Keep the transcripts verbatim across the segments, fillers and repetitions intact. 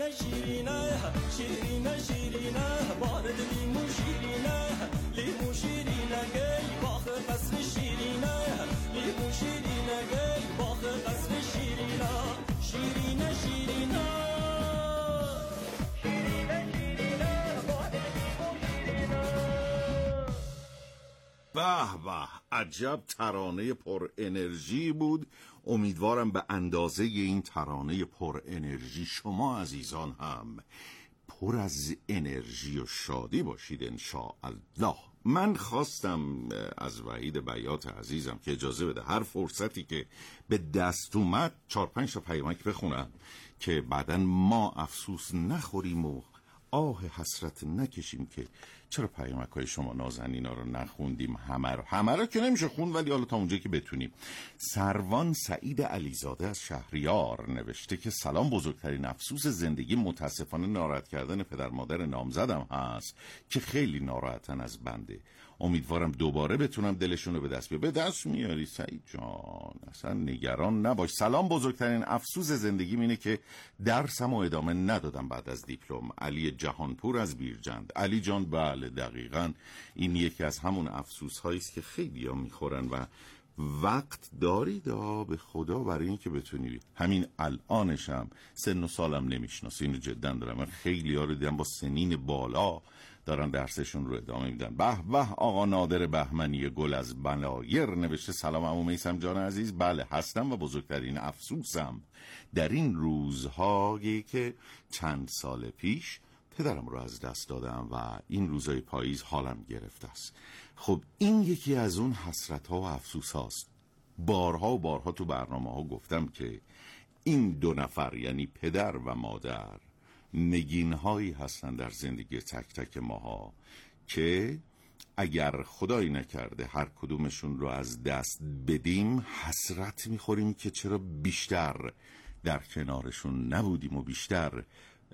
شیرینه شیرینه شیرینه شیرینه بارد لیمو شیرینه لیمو شیرینه گی باخ قصر شیرینه لیمو شیرینه گی باخ قصر شیرینه شیرینه شیرینه به به، عجب ترانه پر انرژی بود. امیدوارم به اندازه این ترانه پر انرژی شما عزیزان هم پر از انرژی و شادی باشید انشاءالله. من خواستم از وحید بیات عزیزم که اجازه بده هر فرصتی که به دست اومد چار پنج تا پیامک بخونم که بعدن ما افسوس نخوریم و آه حسرت نکشیم که چرا پیامک‌های شما نازنینا رو نخوندیم. همه رو همه رو که نمیشه خون، ولی حالا تا اونجایی که بتونیم. سروان سعید علیزاده از شهریار نوشته که سلام، بزرگترین افسوس زندگی متاسفانه ناراحت کردن پدر مادر نامزدم هست که خیلی ناراحتن از بنده. امیدوارم دوباره بتونم دلشون رو به دست بیارم. به دست میاری سعید جان، اصلا نگران نباش. سلام، بزرگترین افسوس زندگیم اینه که درسم و ادامه ندادم بعد از دیپلم. علی جهانپور از بیرجند. علی جان بله دقیقاً این یکی از همون افسوس هایی است که خیلی ها میخورن و وقت دارید به خدا برای این که بتونی. همین الانشم سن و سالم نمیشناسی، اینو جدا دارم. من خیلی ها رو دیدم با سنین بالا دارن درسشون رو ادامه میدن. به به، آقا نادر بهمنی گل از بلایر نوشته سلام عمو میثم جان عزیز، بله هستم و بزرگترین افسوسم در این روزهایی که چند سال پیش پدرم رو از دست دادم و این روزای پاییز حالم گرفته است. خب این یکی از اون حسرت ها و افسوس هاست. بارها و بارها تو برنامه ها گفتم که این دو نفر یعنی پدر و مادر نگین هایی هستن در زندگی تک تک ماها که اگر خدایی نکرده هر کدومشون رو از دست بدیم حسرت میخوریم که چرا بیشتر در کنارشون نبودیم و بیشتر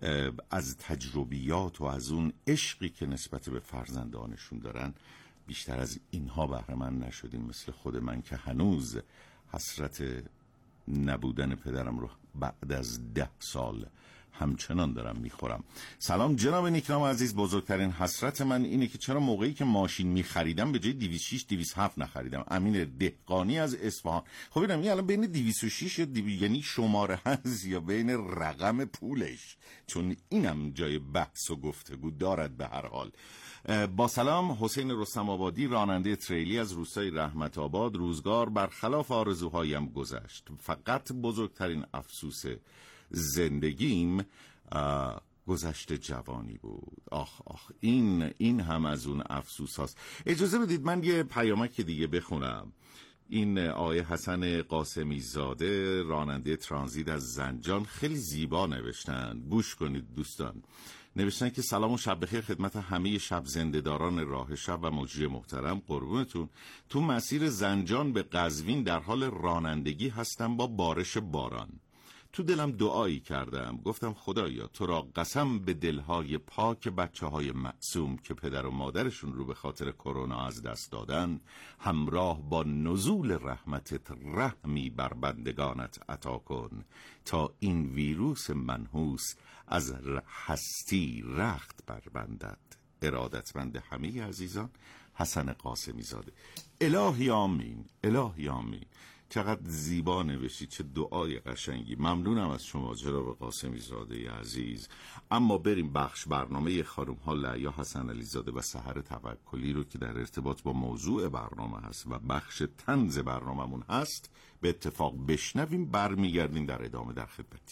از تجربیات و از اون عشقی که نسبت به فرزندانشون دارن بیشتر از اینها بهره مند نشدیم. مثل خود من که هنوز حسرت نبودن پدرم رو بعد از ده سال همچنان دارم میخورم. سلام جناب نیکنام عزیز، بزرگترین حسرت من اینه که چرا موقعی که ماشین میخریدم به جای دویست و شش دویست و هفت نخریدم. امین دهقانی از اصفهان. خب ببینم این الان بین دویست و شش یعنی شماره هست یا بین رقم پولش، چون اینم جای بحث و گفتگو دارد. به هر حال با سلام، حسین رستم آبادی راننده تریلی از روستای رحمت آباد. روزگار برخلاف آرزوهایم گذشت، فقط بزرگترین افسوس زندگیم گذشت جوانی بود. آخ آخ این این هم از اون افسوس هاست. اجازه بدید من یه پیامک دیگه بخونم. این آقای حسن قاسمی زاده راننده ترانزیت از زنجان خیلی زیبا نوشتن، گوش کنید دوستان. نوشتن که سلام و شب بخیر خدمت همه شب زنده‌داران راه شب و مجری محترم، قربونتون. تو مسیر زنجان به قزوین در حال رانندگی هستم با بارش باران. تو دلم دعایی کردم، گفتم خدایا تو را قسم به دلهای پاک بچه های معصوم که پدر و مادرشون رو به خاطر کرونا از دست دادن، همراه با نزول رحمتت رحمی بر بندگانت عطا کن تا این ویروس منحوس از هستی رخت بربندد. ارادتمند همه عزیزان، حسن قاسمی زاده. الهی آمین، الهی آمین. چقدر زیبا نوشید، چه دعای قشنگی. ممنونم از شما جناب قاسمی زاده عزیز. اما بریم بخش برنامه خانم ها لعیا حسن علی زاده و سحر توکلی رو که در ارتباط با موضوع برنامه هست و بخش طنز برنامه‌مون هست به اتفاق بشنویم. برمیگردیم در ادامه در خدمتی.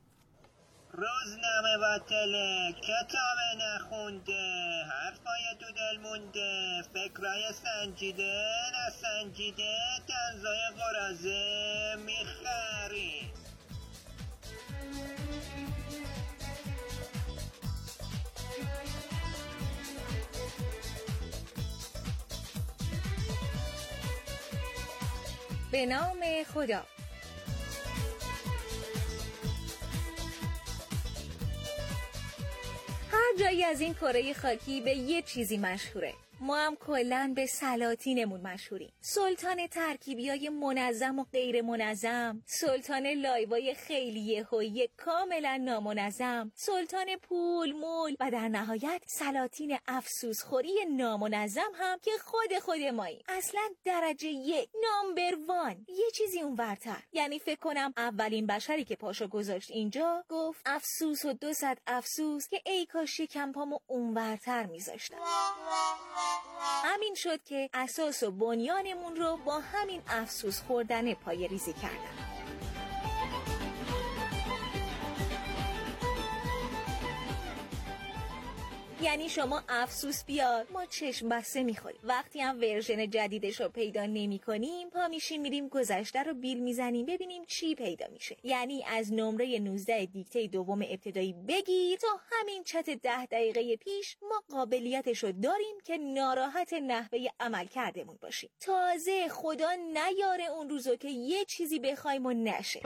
روزنامه باطله، کتاب نخونده، حرفای تو دل مونده، فکرای سنجیده نسنجیده، تنزای قرازه میخری. به نام خدا. هر جایی از این کره خاکی به یه چیزی مشهوره، ما هم کلن به سلاطینمون مشهوریم. سلطان ترکیبیای منظم و غیر منظم، سلطان لایوای خیلی یهویی کاملا نامنظم، سلطان پول مول و در نهایت سلاطین افسوسخوری نامنظم هم که خود خود مایی. اصلا درجه یک، نامبر وان، یه چیزی اون ورتر. یعنی فکر کنم اولین بشری که پاشو گذاشت اینجا گفت افسوس و دو صد افسوس که ای کاش یکم پامو اون ورتر میذاشتم. همین شد که اساس و بنیانمون رو با همین افسوس خوردن پای ریزی کردن. یعنی شما افسوس بیار ما چشم بسته میخوریم. وقتی هم ورژن جدیدش رو پیدا نمی کنیم پا میشیم میریم گذشته رو بیل میزنیم ببینیم چی پیدا میشه. یعنی از نمره نوزده دیکته دوم ابتدایی بگیر تا همین چت ده دقیقه پیش ما قابلیتش رو داریم که ناراحت نحوه عمل کردمون باشیم. تازه خدا نیاره اون روزو که یه چیزی بخوایم و نشه.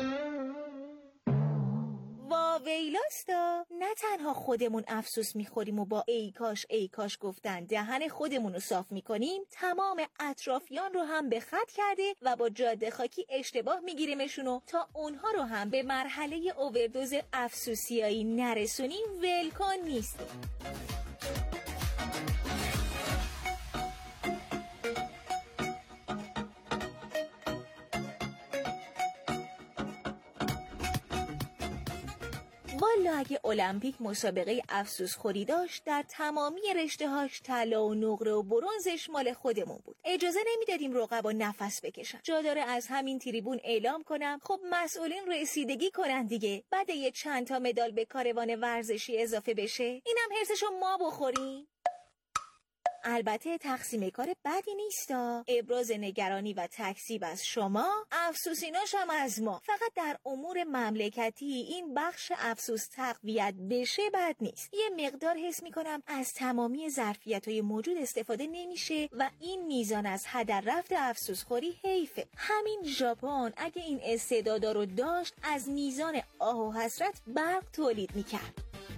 وا ویلاستا، نه تنها خودمون افسوس میخوریم و با ای کاش ای کاش گفتن دهن خودمون رو صاف میکنیم، تمام اطرافیان رو هم به خط کرده و با جاده خاکی اشتباه میگیریمشونو تا اونها رو هم به مرحله اووردوز افسوسیایی نرسونیم ولکن نیستیم. والا اگه المپیک مسابقه افسوس خوری داشت در تمامی رشته‌هاش طلا و نقره و برنزش مال خودمون بود. اجازه نمیدادیم رقبا نفس بکشن. جا داره از همین تریبون اعلام کنم خب مسئولین رسیدگی کنن دیگه. بعد یه چند تا مدال به کاروان ورزشی اضافه بشه اینم حرسشو ما بخوریم. البته تقسیم کار بدی نیستا. ابراز نگرانی و تکذیب از شما، افسوسیناش هم از ما. فقط در امور مملکتی این بخش افسوس تقویت بشه بد نیست. یه مقدار حس میکنم از تمامی ظرفیت‌های موجود استفاده نمیشه و این میزان از هدر رفت افسوسخوری حیفه. همین ژاپن اگه این استعدادا رو داشت از میزان آه و حسرت برق تولید میکرد.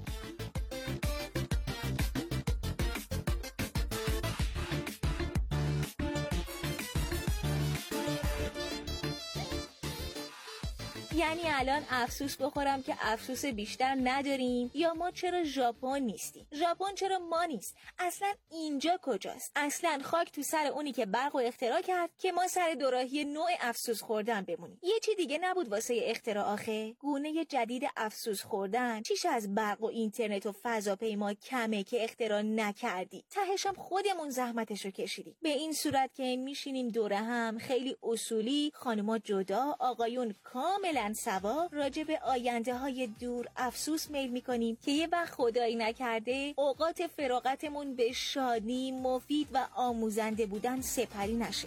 یعنی الان افسوس بخورم که افسوس بیشتر نداریم یا ما چرا ژاپن نیستیم؟ ژاپن چرا ما نیست؟ اصلا اینجا کجاست؟ اصلا خاک تو سر اونی که برق و اختراع کرد که ما سر دوراهی نوع افسوس خوردن بمونیم. یه چی دیگه نبود واسه اختراع آخه؟ گونه جدید افسوس خوردن. چیش از برق و اینترنت و فضاپیما کمه که اختراع نکردی؟ تهش هم خودمون زحمتشو کشیدیم. به این صورت که میشینیم دوره هم خیلی اصولی، خانوما جدا، آقایون کاملا سوا راجع به آینده های دور افسوس میل میکنیم که یه وقت خدایی نکرده اوقات فراغتمون به شادی، مفید و آموزنده بودن سپری نشه.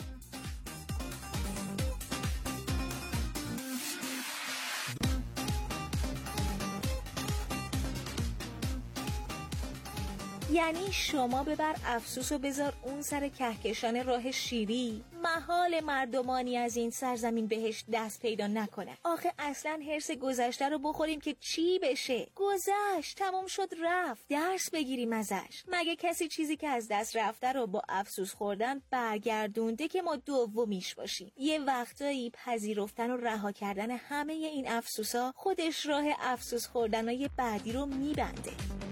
یعنی شما ببر افسوس و بذار اون سر کهکشان راه شیری، محال مردمانی از این سرزمین بهش دست پیدا نکنه. آخه اصلا حرص گذشته رو بخوریم که چی بشه؟ گذشت، تمام شد رفت، درس بگیریم ازش. مگه کسی چیزی که از دست رفته رو با افسوس خوردن برگردونده که ما دومیش باشیم؟ یه وقتایی پذیرفتن و رها کردن همه این افسوسا خودش راه افسوس خوردنای بعدی رو میبنده.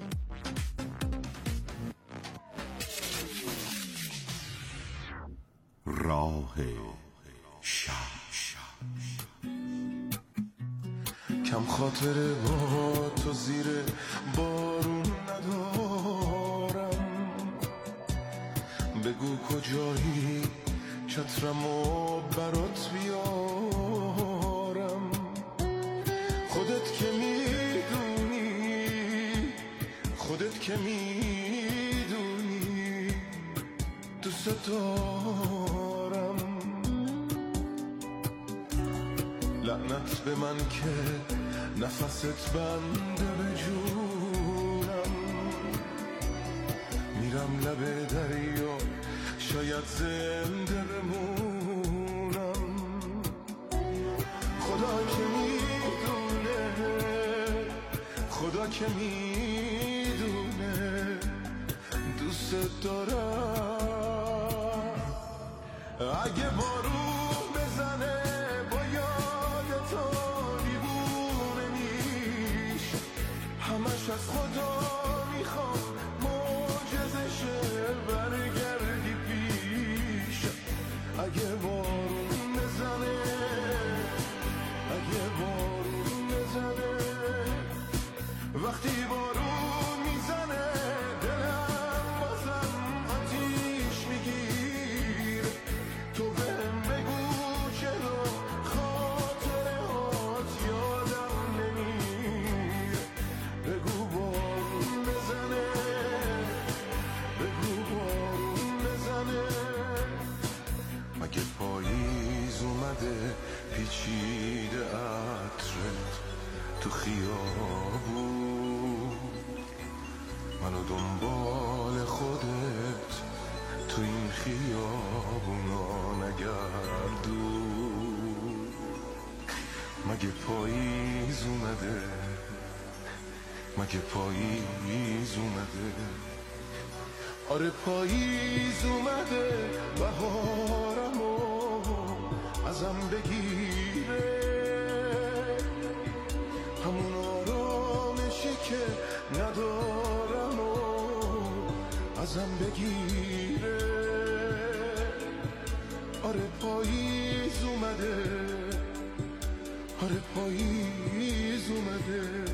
راه شب کم خاطره با تو زیر بارون ندارم، بگو کجایی چترمو برات بیارم. خودت که میدونی، خودت که میدونی دوست دارم. لعنت به من که نفست بنده به جونم، میرم لب دریا شاید زنده بمونم. خدا که میدونه، خدا که میدونه دوست دارم. اگه بارون بزنه با یاد تو دیوونه میش، همش از خدا میخوام معجزشه برگردی پیش. اگه بارون بزنه، اگه بارون بزنه، وقتی بارون میزنه دلم بازم آتیش میگیر. تو بهم بگو چرا خاطره هات یادم نمیر. بگو بارون بزنه، بگو بارون بزنه. مگه پاییز اومده پیچیده عطرت تو خیابون، منو دنبال خودت تو این خیابونا نگردون. مگه پاییز اومده، مگه پاییز اومده، آره پاییز اومده بهارمو ازم بگیره. همون آرامشی که ندارم و ازم بگیره. آره پاییز اومده، آره پاییز اومده.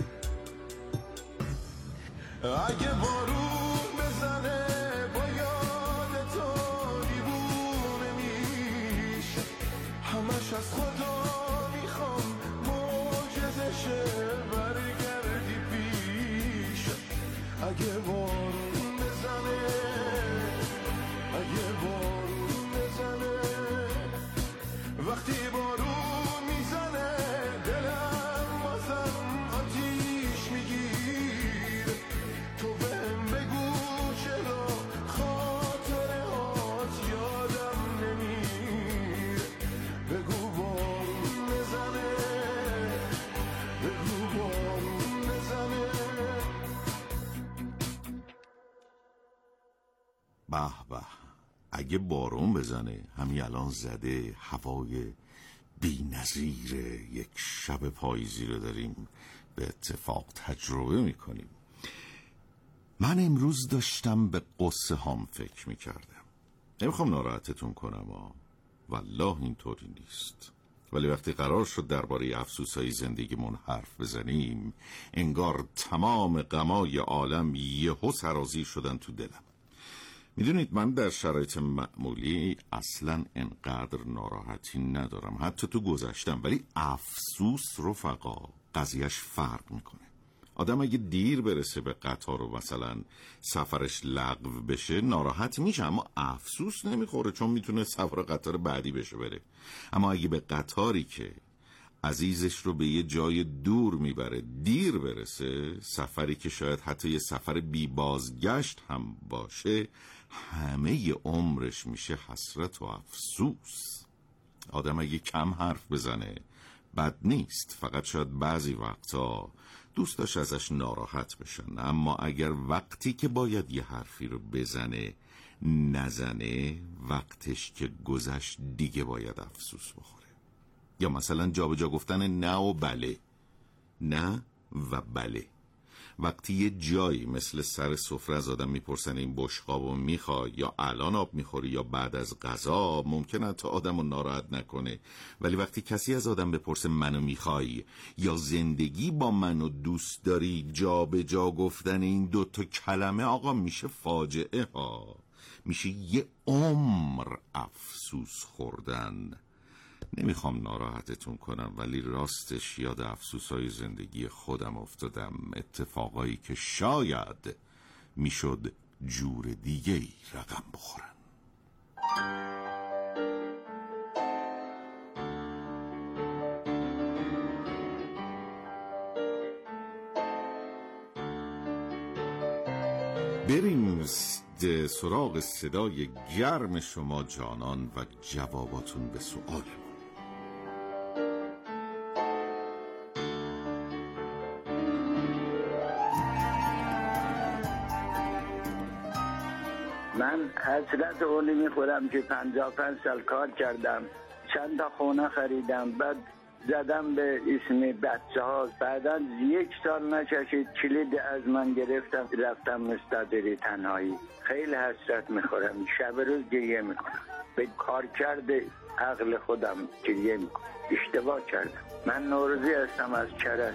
اگه بارون بزنه با یاد تو دیوونه میش، همش از خدا میخوام معجزشه برگردی پیش. اگه بارون بزنه، اگه بارون بزنه، وقتی بارون میزنه دلم بازم آتیش میگیر. تو بهم بگو چرا خاطره هات یادم نمیر. بگو بارون بزنه، بگو بارون بزنه. به به، اگه بارون بزنه همین الان زده. هوای بی‌نظیر یک شب پاییزی رو داریم به اتفاق تجربه میکنیم. من امروز داشتم به قصه هام فکر میکردم. نمیخوام ناراحتتون کنم ها، والله اینطوری نیست، ولی وقتی قرار شد درباره افسوس‌های زندگیمون حرف بزنیم انگار تمام غمای عالم یهو سرازیر شدن تو دلم. میدونید من در شرایط معمولی اصلا انقدر ناراحتی ندارم، حتی تو گذشتم، ولی افسوس رفقا قضیهش فرق میکنه. آدم اگه دیر برسه به قطار و مثلا سفرش لغو بشه ناراحت میشه، اما افسوس نمیخوره چون میتونه سفر قطار بعدی بشه بره. اما اگه به قطاری که عزیزش رو به یه جای دور میبره دیر برسه، سفری که شاید حتی یه سفر بی بازگشت هم باشه، همه عمرش میشه حسرت و افسوس. آدم اگه کم حرف بزنه بد نیست، فقط شاید بعضی وقتا دوستاش ازش ناراحت بشن، اما اگر وقتی که باید یه حرفی رو بزنه نزنه، وقتش که گذشت دیگه باید افسوس بخوره. یا مثلا جا به جا گفتن نه و بله، نه و بله. وقتی یه جایی مثل سر سفره از آدم میپرسن این بشقابو میخوای یا الان آب میخوری یا بعد از غذا، ممکنه تا آدمو ناراحت نکنه، ولی وقتی کسی از آدم بپرسه منو میخوای یا زندگی با منو دوست داری، جا به جا گفتن این دوتا کلمه آقا میشه فاجعه ها، میشه یه عمر افسوس خوردن. نمیخوام ناراحتتون کنم ولی راستش یاد افسوسای زندگی خودم افتادم، اتفاقایی که شاید میشد جور دیگه ای رقم بخورن. بریم سراغ صدای گرم شما جانان و جواباتون به سؤال. من حسرت اونی میخورم که پنجاه پنج سال کار کردم، چند تا خونه خریدم، بعد زدم به اسم بچه ها، بعدا یک سال نچشید کلید از من گرفتم، رفتم مستدری تنهایی. خیلی حسرت میخورم، شب روز گریه میکنم، به کار کرده عقل خودم گریه میکنم. اشتباه کردم. من نوروزی هستم از کرج.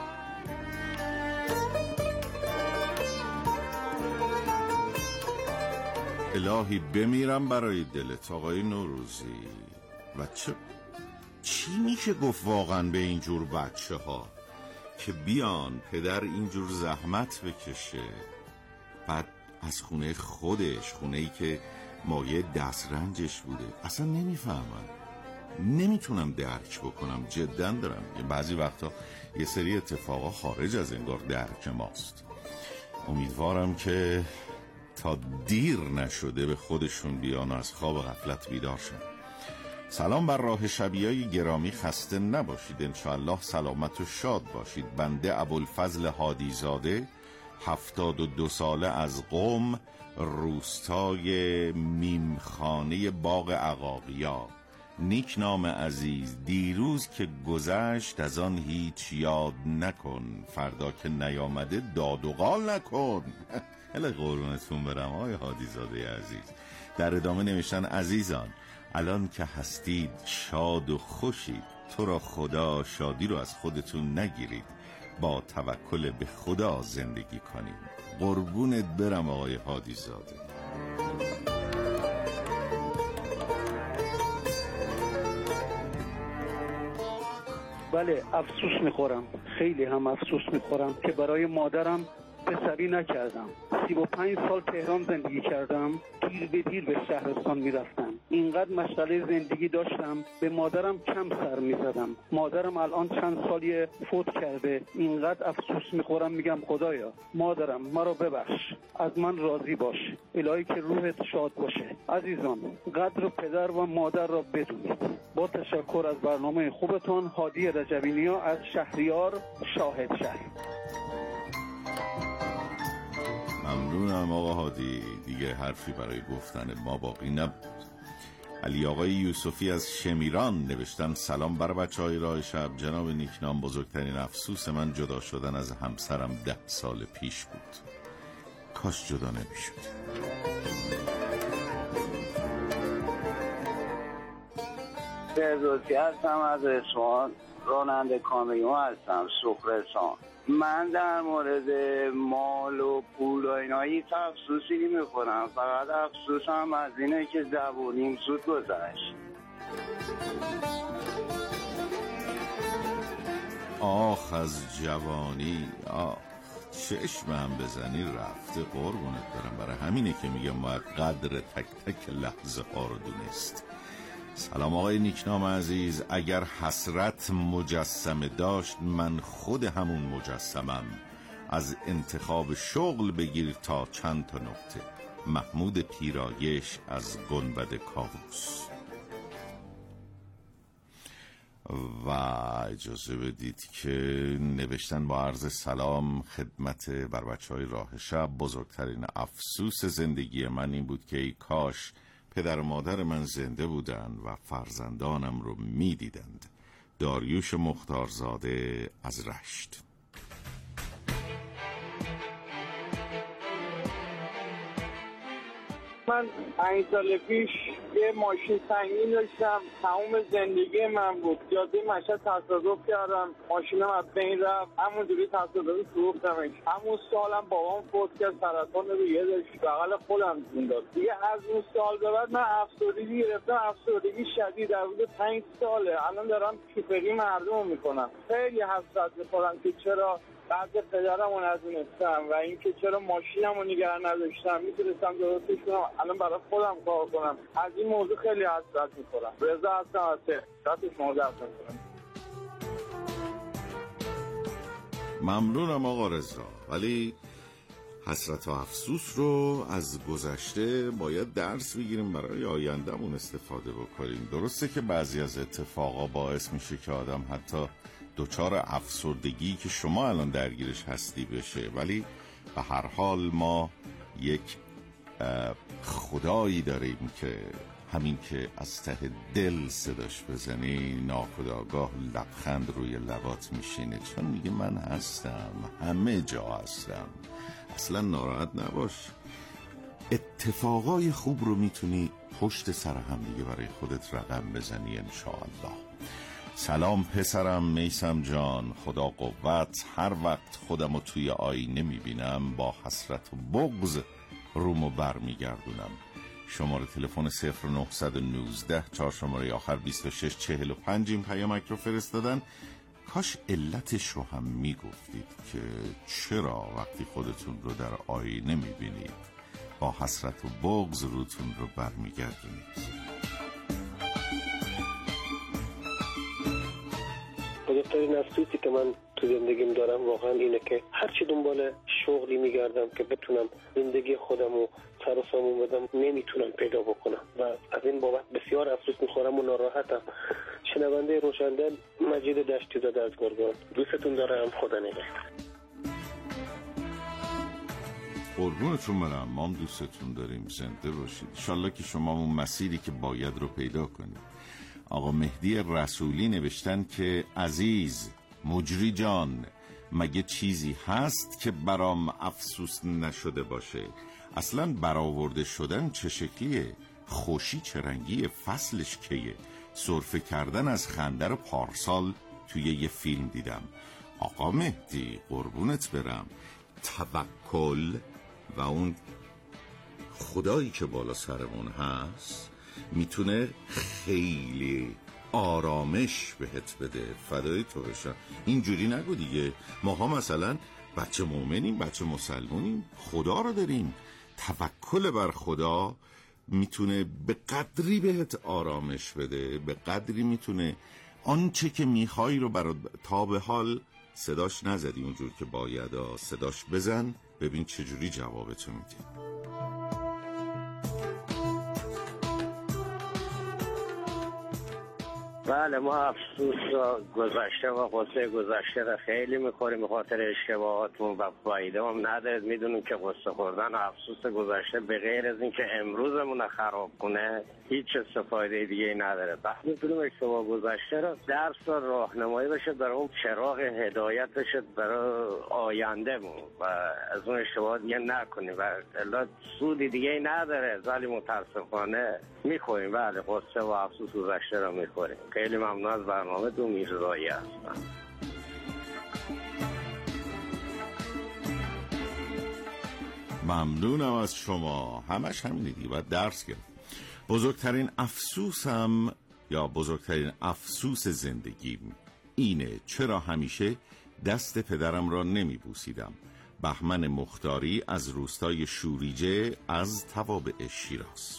الهی بمیرم برای دلت آقای نوروزی. و چه چی میشه گفت واقعا به اینجور بچه ها که بیان پدر اینجور زحمت بکشه، بعد از خونه خودش، خونه‌ای که مایه دسترنجش بوده، اصلا نمیفهمم، نمیتونم درک بکنم. جدا دارم بعضی وقتا یه سری اتفاقا خارج از انگار درک ماست. امیدوارم که تا دیر نشده به خودشون بیان و از خواب غفلت بیدار شن. سلام بر راه شبیه‌ی گرامی، خسته نباشید، انشاءالله سلامت و شاد باشید. بنده ابوالفضل هادیزاده، هفتاد و دو ساله، از قم، روستای میمخانه باغ عقاقیا. نیک نام عزیز، دیروز که گذشت از آن هیچ یاد نکن، فردا که نیامده داد و قال نکن. هله قربونتون برم آقای هادیزاده عزیز. در ادامه نوشتن عزیزان الان که هستید شاد و خوشید، تو را خدا شادی رو از خودتون نگیرید، با توکل به خدا زندگی کنید. قربونت برم آقای هادیزاده. بله افسوس میخورم، خیلی هم افسوس میخورم که برای مادرم پسری نکردم. سی و پنج سال تهران زندگی کردم، دیر به دیر به شهرستان میرفتم، اینقدر مشغله زندگی داشتم به مادرم کم سر میزدم. مادرم الان چند سالی فوت کرده، اینقدر افسوس میخورم، میگم خدایا مادرم مرا ببخش، از من راضی باش، الهی که روحت شاد باشه. عزیزان قدر پدر و مادر را بدونید. با تشکر از برنامه خوبتون. هادی رجبینیا از شهریار شاهد شهر. ممنونم آقا هادی، دیگه حرفی برای گفتن ما باقی نبود. علی آقای یوسفی از شمیران نوشتن سلام بر بچه های راه شب. جناب نیکنام، بزرگترین افسوس من جدا شدن از همسرم ده سال پیش بود، کاش جدا نمیشد. فردوسی هستم از اصفهان، راننده کامیون هستم، سفره‌سان. من در مورد مال و پول و اینا هیچ افسوسی نمی‌خورم، فقط افسوسم از اینه که جوونیم زود گذشت. آخ از جوانی، آخ چشمم بزنی رفته، قربونت برم. برای همینه که میگم باید قدر تک تک لحظه ها رو دونست. سلام آقای نیکنام عزیز، اگر حسرت مجسمه داشت من خود همون مجسمم. از انتخاب شغل بگیر تا چند تا نقطه. محمود پیرایش از گنبد کاووس. و اجازه بدید که نوشتن با عرض سلام خدمت بر بچه های راه شب. بزرگترین افسوس زندگی من این بود که ای کاش پدر و مادر من زنده بودند و فرزندانم رو می دیدند. داریوش مختارزاده از رشت. من پنج سال پیش یه ماشین سنگین داشتم، تمام زندگی من بود. جاده مشهد تصادف کردم، ماشینم از بین رفت، همونجوری تصادفی فروختمش. همون سالم بابام فوت کرد، سرطان ریه داشت، بغل خودم جون داد. دیگه از اون سال به بعد من افسردگی گرفتم، افسردگی شدید. در حدود پنج ساله الان دارم شوفری مردم میکنم. خیلی حسرت میخورم که چرا بعد پدرم رو ندونستم و اینکه چرا ماشینم رو نگه نداشتم، میتونستم درستش کنم، الان برای خودم کار کنم. از این موضوع خیلی حسرت میخورم. رضا هستم از تهران، شما درست میکنم. ممنونم آقا رضا، ولی حسرت و افسوس رو از گذشته باید درس بگیریم، برای آیندهمون استفاده بکنیم. درسته که بعضی از اتفاقا باعث میشه که آدم حتی دچار افسردگی که شما الان درگیرش هستی بشه، ولی به هر حال ما یک خدایی داریم که همین که از ته دل صداش بزنی ناخودآگاه لبخند روی لبات میشینه، چون میگه من هستم، همه جا هستم، اصلا ناراحت نباش. اتفاقای خوب رو میتونی پشت سر هم دیگه برای خودت رقم بزنی انشاءالله. سلام پسرم میثم جان، خدا قوت. هر وقت خودمو توی آینه میبینم با حسرت و بغض رومو بر میگردونم. شماره تلفن صفر نهصد و نوزده چهار شماره آخر بیست و شش چهل و پنج این پیامک رو فرستادن. کاش علتش رو هم میگفتید که چرا وقتی خودتون رو در آینه میبینید با حسرت و بغض روتون رو بر میگردونید. بزرگترین افسوسی که من تو زندگیم دارم واقعا اینه که هرچی دنبال شغلی میگردم که بتونم زندگی خودم رو سر و سامون بدم نمیتونم پیدا بکنم و از این بابت بسیار افسوس میخورم و ناراحتم. شنونده روشندل مجید دشتی زاده از گرگان. دوستتون دارم، خدا نگهدار. قربونتون برم، ما هم دوستتون داریم، زنده باشید. انشالله که شما اون مسیری که باید رو پیدا کنید. آقا مهدی رسولی نوشتن که عزیز مجری جان، مگه چیزی هست که برام افسوس نشده باشه؟ اصلا برآورده شدن چه شکلیه؟ خوشی چه رنگیه؟ فصلش کیه؟ سرفه کردن از خنده رو پارسال توی یه فیلم دیدم. آقا مهدی قربونت برم، توکل و اون خدایی که بالا سرمون هست میتونه خیلی آرامش بهت بده. فدای تو بشم. اینجوری نگو دیگه. ماها مثلا بچه مومنیم، بچه مسلمونیم، خدا رو داریم. توکل بر خدا میتونه به قدری بهت آرامش بده، به قدری میتونه آنچه که میخوای رو برات. تا به حال صداش نزدی اونجور که باید، صداش بزن ببین چجوری جوابتو میده. بله، ما افسوس را گذشته و قصه گذشته را خیلی میخوریم به خاطر اشتباهاتمون و فایده هم ندارد. میدونیم که قصه خوردن و افسوس گذشته به غیر از این که امروزمون رو خراب کنه هیچ استفاده دیگه نداره. وقتی میتونیم اشتباه گذشته را درس و راهنمایی بشه برای اون چراغ هدایت بشه برای آیندهمون و از اون اشتباه دیگه نکنیم و الا سودی دیگه نداره. ولی متاسفانه میخوریم. بله، قصه و افسوس گذشته را میخوریم. خیلی ممنون از برنامه دو میرزایی هستم. ممنونم از شما. همش همینه دیگه، باید درس گرفت. بزرگترین افسوسم یا بزرگترین افسوس زندگیم اینه چرا همیشه دست پدرم را نمی بوسیدم. بهمن مختاری از روستای شوریجه از توابع شیراز.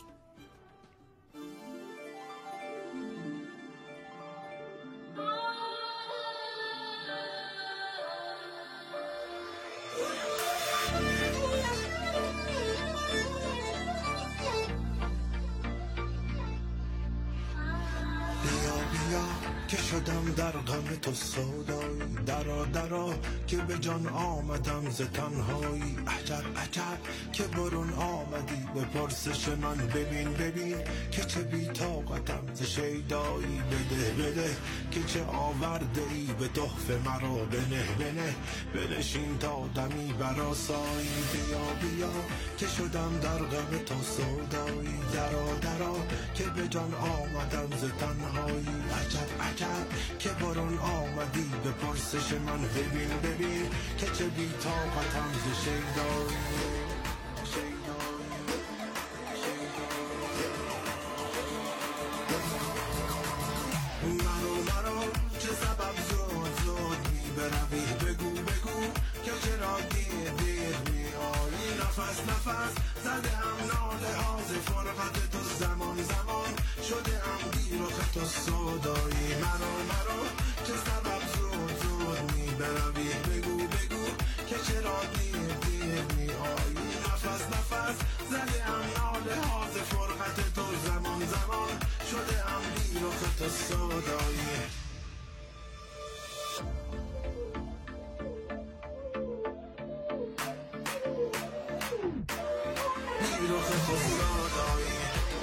که شدم در غم تو سودایی، درا درا که به جان آمدم ز تنهایی. عجب عجب که برون آمدی به پرسش من. ببین ببین که چه بی طاقتم ز شیدایی. بده بده که چه آورده ای به تحفه مرا. بنه بنه بنشین تا دمی برآسایی. بیا بیا که شدم در غم تو سودایی، درا درا که به جان آمدم ز تنهایی. عجب عجب که برون آمدی به پرسش من. ببین ببین که چه بی طاقتم ز شیدایی. مرو مرو چه سبب زود زود می بروی. بگو بگو که چرا دیر دیر می آیی. نفس نفس زده هم ناله ها ز فرقت تو. زمان زمان شده هم بی رخ تو سودایی. مرو مرو چه سبب زود زود می بروی. بگو بگو که چرا دیر دیر می آیی. نفس نفس زده هم ناله ها ز فرقت تو. زمان زمان شده هم بی رخ تو سودایی. بیرخ خسرادایی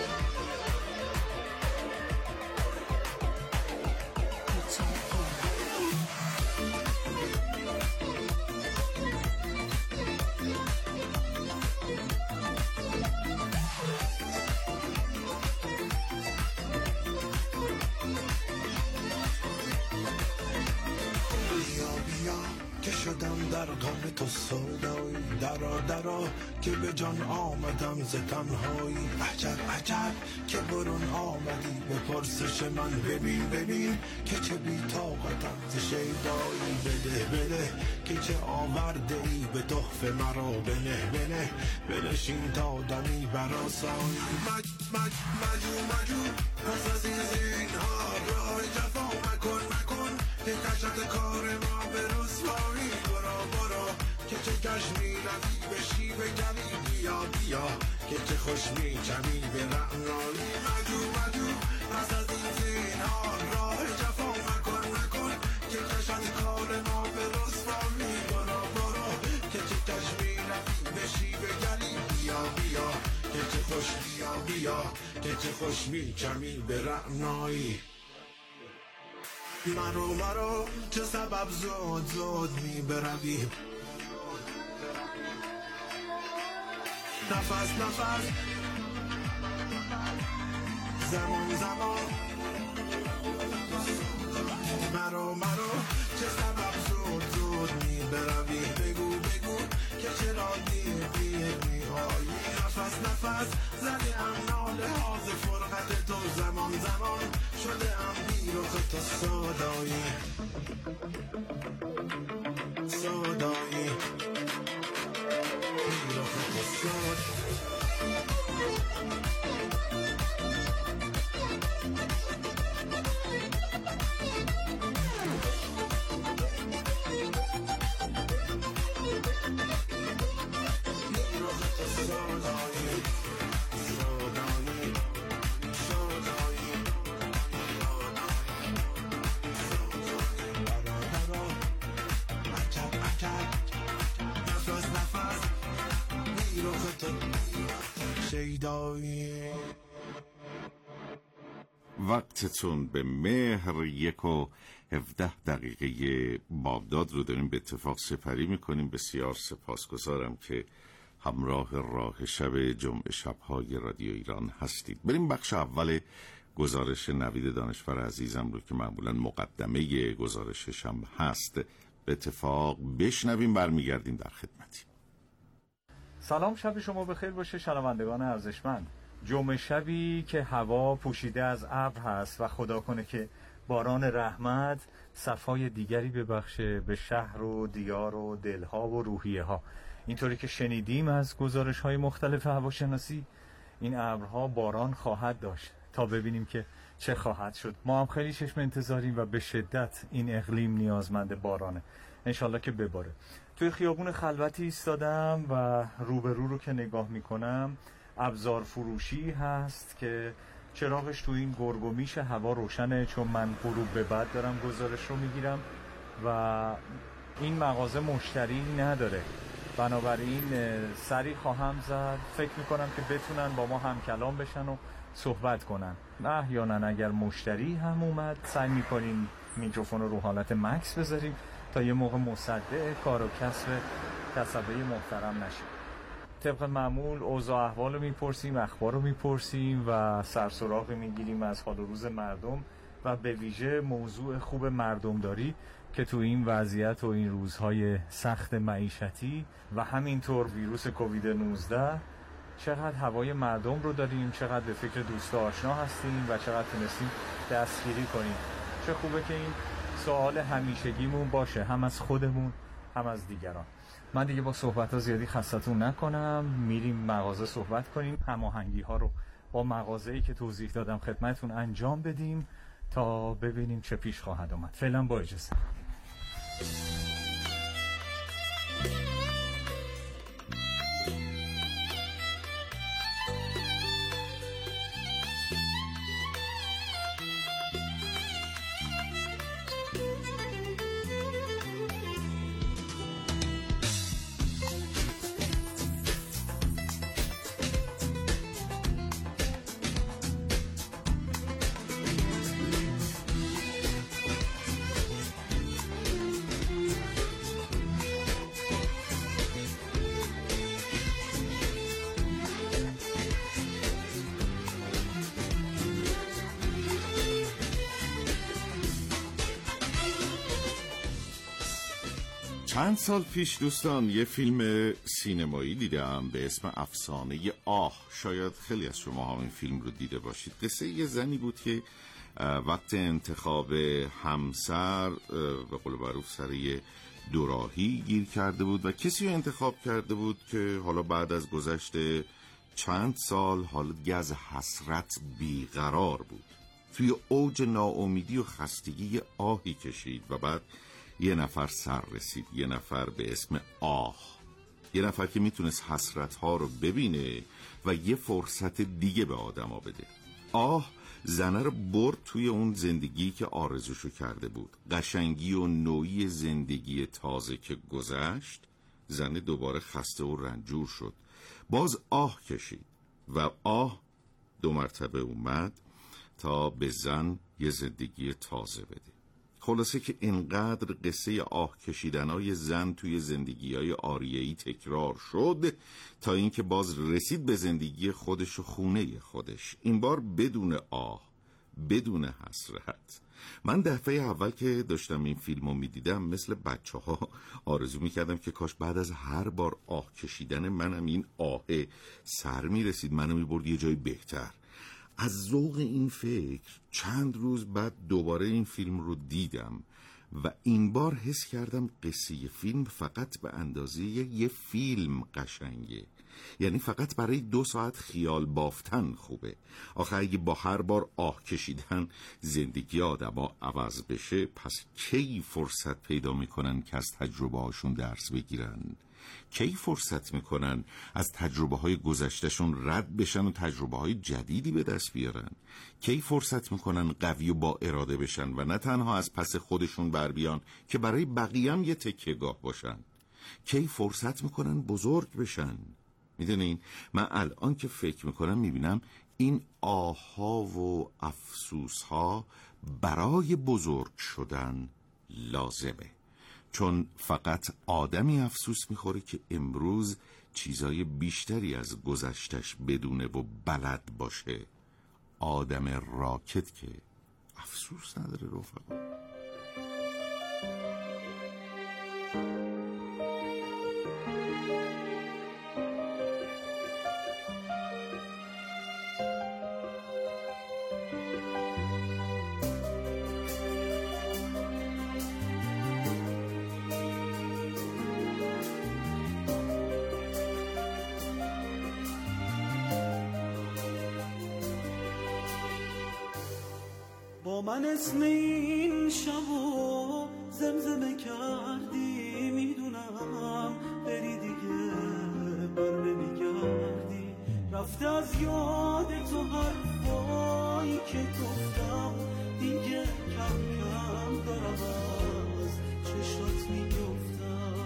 که شدم در غم تو سودایی، درا درا که به جان آمدم ز تنهایی. عجب عجب که برون آمدی به پرسش من، ببین ببین که چه بی طاقتم ز شیدایی. بده بده که چه آورده ای به تحفه مرا، بنه بنه بنشین تا دمی برآسایی. مج مج مجو مجو پس از این زینهار راه جفا مکن مکن که کشت کار ما به رسوایی. برا برا که چه کش می روی به شیب گلی، بیا بیا که چه خوش می چمی به رعنایی. مجو مجو پس از این زینهار راه جفا مکن مکن که کشت کار ما به رسوایی. برا برا که چه کش می روی به شیب گلی، بیا بیا که چه خوش بیا بیا که چه خوش می چمی به رعنایی. مرو مرو چه سبب زود زود می بروی، نفس نفس زمان زمان. مرو مرو چه سبب زود زود می بروی، بگو بگو که چرا دیر دیر می آیی. نفس نفس زده ام ناله ها ز فرقت تو، زمان زمان شده ام بی رخ تو سودایی سودایی بی رخ تو سودایی. وقتتون به مهر. یک و هفده دقیقه بامداد رو داریم به اتفاق سپری میکنیم. بسیار سپاسگزارم که همراه راه شب جمعه شب‌های رادیو ایران هستید. بریم بخش اول گزارش نوید دانشور عزیزم رو که معمولا مقدمه گزارششم هست به اتفاق بشنویم، برمیگردیم در خدمتیم. سلام، شب شما بخیر باشه شنوندگان ارزشمند. جمعه شبی که هوا پوشیده از ابر هست و خدا کنه که باران رحمت صفای دیگری ببخشه به شهر و دیار و دلها و روحیه ها. اینطوری که شنیدیم از گزارش های مختلف هواشناسی، این ابرها باران خواهد داشت تا ببینیم که چه خواهد شد. ما هم خیلی چشم انتظاریم و به شدت این اقلیم نیازمند بارانه، انشالله که بباره. توی خیابون خلوتی ایستادم و روبرو رو که نگاه میکنم ابزار فروشی هست که چراغش تو این گرگ و میش هوا روشنه، چون من غروب به بعد دارم گزارش رو میگیرم و این مغازه مشتری نداره، بنابراین سری خواهم زد. فکر میکنم که بتونن با ما هم کلام بشن و صحبت کنن. احیانا اگر مشتری هم اومد سعی میکنیم میکروفون رو رو حالت مکس بذاریم تا یه موقع مصدع کار و کسب کسبه محترم نشیم. طبق معمول اوضاع احوال رو میپرسیم، اخبار رو میپرسیم و سرسراغ میگیریم از حال و روز مردم و به ویژه موضوع خوب مردمداری که تو این وضعیت و این روزهای سخت معیشتی و همینطور ویروس کووید نوزده چقدر هوای مردم رو داریم، چقدر به فکر دوست و آشنا هستیم و چقدر تونستیم دستگیری کنیم. چه خوبه که این سوال همیشگیمون باشه، هم از خودمون هم از دیگران. من دیگه با صحبت ها زیادی خستتون نکنم، میریم مغازه صحبت کنیم، هماهنگی ها رو با مغازه‌ای که توضیح دادم خدمتتون انجام بدیم تا ببینیم چه پیش خواهد آمد. فعلا با اجازه. چند سال پیش دوستان یه فیلم سینمایی دیدم به اسم افسانه آه. شاید خیلی از شما هم این فیلم رو دیده باشید. قصه یه زنی بود که وقت انتخاب همسر به قول معروف سر یه دوراهی گیر کرده بود و کسی رو انتخاب کرده بود که حالا بعد از گذشت چند سال حالت از حسرت بیقرار بود. توی اوج ناامیدی و خستگی آهی کشید و بعد یه نفر سر رسید، یه نفر به اسم آه، یه نفر که میتونست حسرت‌ها رو ببینه و یه فرصت دیگه به آدما بده. آه زنه رو برد توی اون زندگی که آرزوشو کرده بود. قشنگی و نوعی زندگی تازه که گذشت، زنه دوباره خسته و رنجور شد. باز آه کشید و آه دو مرتبه اومد تا به زن یه زندگی تازه بده. خلاصه که اینقدر قصه آه کشیدنای زن توی زندگی‌های آریه‌ای تکرار شد تا اینکه باز رسید به زندگی خودش و خونه خودش، این بار بدون آه، بدون حسرت. من دفعه اول که داشتم این فیلمو میدیدم مثل بچه ها آرزو میکردم که کاش بعد از هر بار آه کشیدن منم این آه سر میرسید، منو میبرد یه جای بهتر. از ذوق این فکر چند روز بعد دوباره این فیلم رو دیدم و این بار حس کردم قصه فیلم فقط به اندازه یه فیلم قشنگه، یعنی فقط برای دو ساعت خیال بافتن خوبه. آخه اگه با هر بار آه کشیدن زندگی آدما عوض بشه، پس کی فرصت پیدا میکنن که از تجربه هاشون درس بگیرن؟ کی فرصت میکنن از تجربه های گذشتهشون رد بشن و تجربه های جدیدی به دست بیارن؟ کی فرصت میکنن قوی و با اراده بشن و نه تنها از پس خودشون بر بیان که برای بقیه هم یه تکیه‌گاه باشن؟ کی فرصت میکنن بزرگ بشن؟ میدونین من الان که فکر میکنم میبینم این آها و افسوسها برای بزرگ شدن لازمه، چون فقط آدمی افسوس میخوره که امروز چیزای بیشتری از گذشتش بدونه و بلد باشه. آدم راکت که افسوس نداره رفقا. با من اسم این شبو زمزمه کردی، میدونم بری دیگه بر نمیگردی. رفته از یاد تو حرفایی که گفتم، دیگه کم کم دارم از چشات میفتم.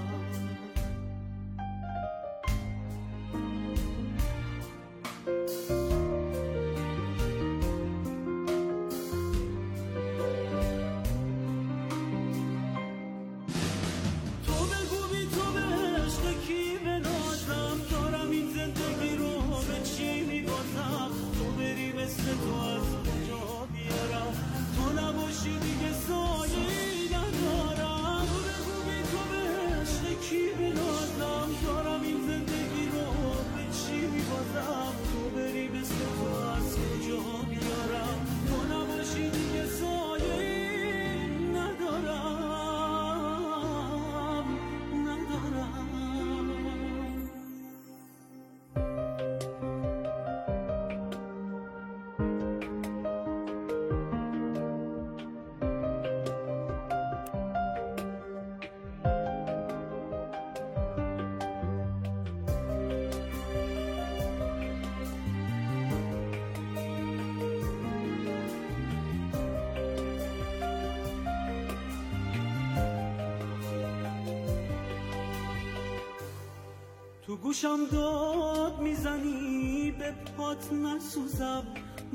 تو گوشم داد میزنی، به پات نسوزم،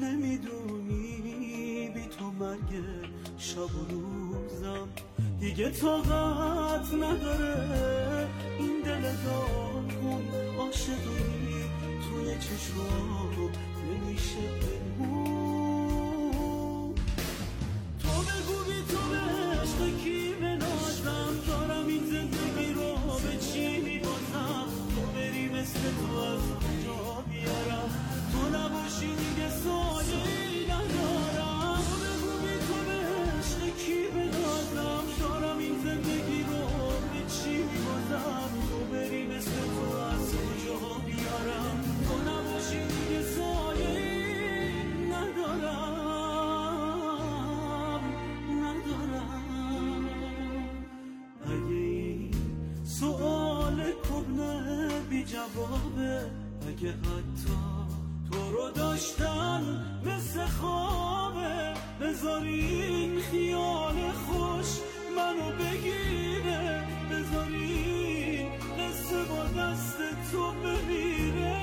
نمیدونی بی تو مرگ شب و روزم. دیگه طاقت نداره این دل داغون، عاشقی توی چشمام نمیشه بمون. تو بگو بی تو به عشق کی بنازم، دارم این زندگی جوابه اگه حتی تو رو داشتن مثل خوابه، بذارین خیال خوش منو بگیره، بذارین قصه با دست تو بمیره.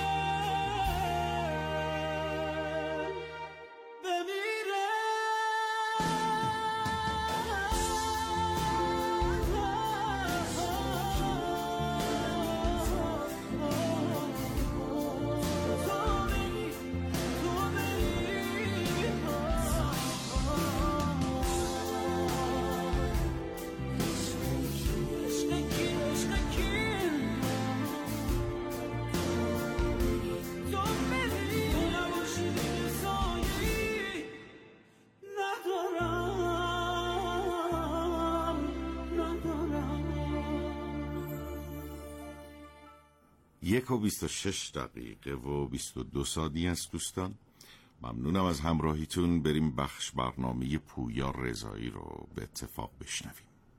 یک و بیست و شش دقیقه و بیست و دو ثانیه است دوستان. ممنونم از همراهیتون. بریم بخش برنامه پویا رضایی رو به اتفاق بشنویم.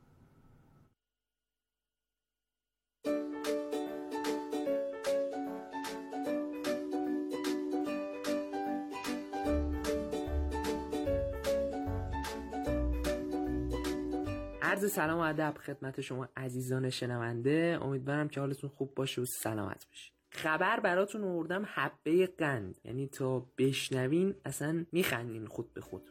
عرض سلام و ادب خدمت شما عزیزان شنونده. امیدوارم که حالتون خوب باشه و سلامت باشید. خبر براتون آوردم حبه قند، یعنی تا بشنوین اصلا میخندین خود به خود.